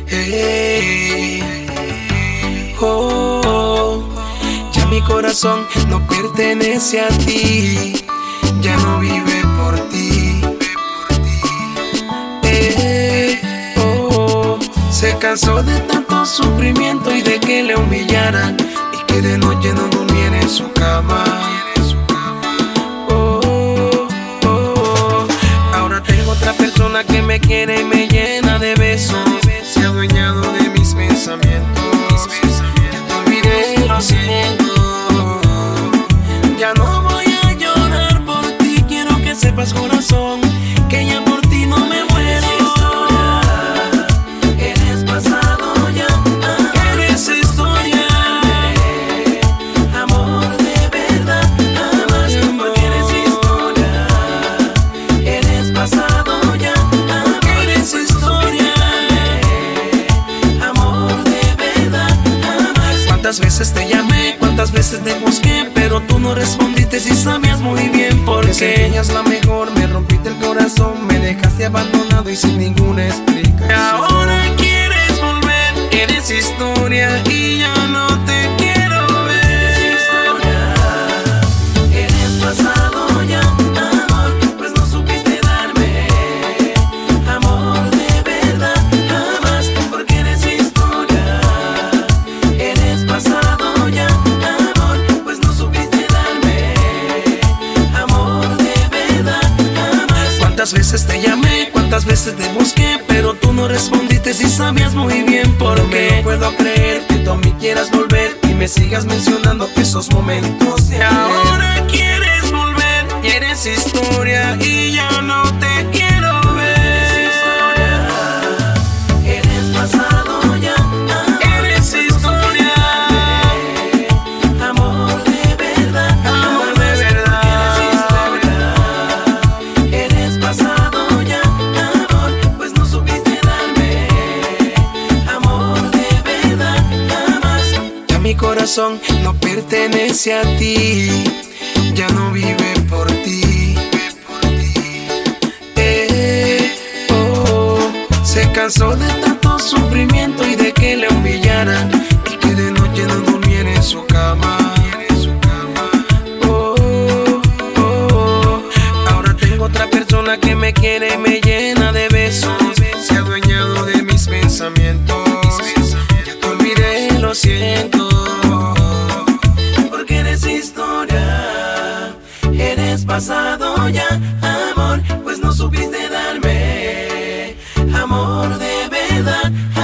Hey, oh, ya mi corazón no pertenece a ti, ya no vive por ti. Oh, se cansó de tanto sufrimiento y de que le humillaran y que de noche no durmiera en su cama. Ahora tengo otra persona que me quiere y me llena de besos. Se ha adueñado de mis pensamientos. Ya te olvidé, lo siento. Ya no voy a llorar por ti. Quiero que sepas, corazón, que ya por ti no me muero. Eres pasado ya. Eres historia. Amor de verdad. Amas porque eres historia. Eres pasado ya. Eres historia. Amor de verdad. Amas. ¿Cuántas veces te llamé? ¿Cuántas veces te busqué? Pero tú no respondiste si sabías muy bien por qué. Señas la mejor, me rompiste el corazón, me dejaste abandonado y sin ninguna explicación. Ahora quieres volver, eres historia y ya no te quiero ver. Eres historia, eres pasado ya, amor, pues no supiste darme amor de verdad, jamás, porque eres historia, eres pasado ya, amor, pues no supiste darme amor de verdad, jamás. ¿Cuántas veces te llamé? ¿Cuántas veces te busqué? Pero tú no respondiste si sabías muy bien por qué. No puedo creer que tú a mí quieras volver y me sigas mencionando esos momentos de ayer. Ahora quieres volver y eres historia y ya no te quiero ver. Eres historia, eres pasado ya, eres historia. Amor de verdad, amor de verdad. Eres historia, eres pasado ya, amor, pues no supiste darme amor de verdad, jamás. Ya mi corazón no pertenece a ti, ya no vive por ti. Oh, se cansó de tanto sufrimiento y de que le humillaran y que de noche no durmiera en su cama. Oh, oh, ahora tengo otra persona que me quiere y me llena de besos. Se ha adueñado de mis pensamientos. Ya te olvidé, lo siento. Porque eres historia, eres pasado ya, amor, pues no supiste darme amor de verdad.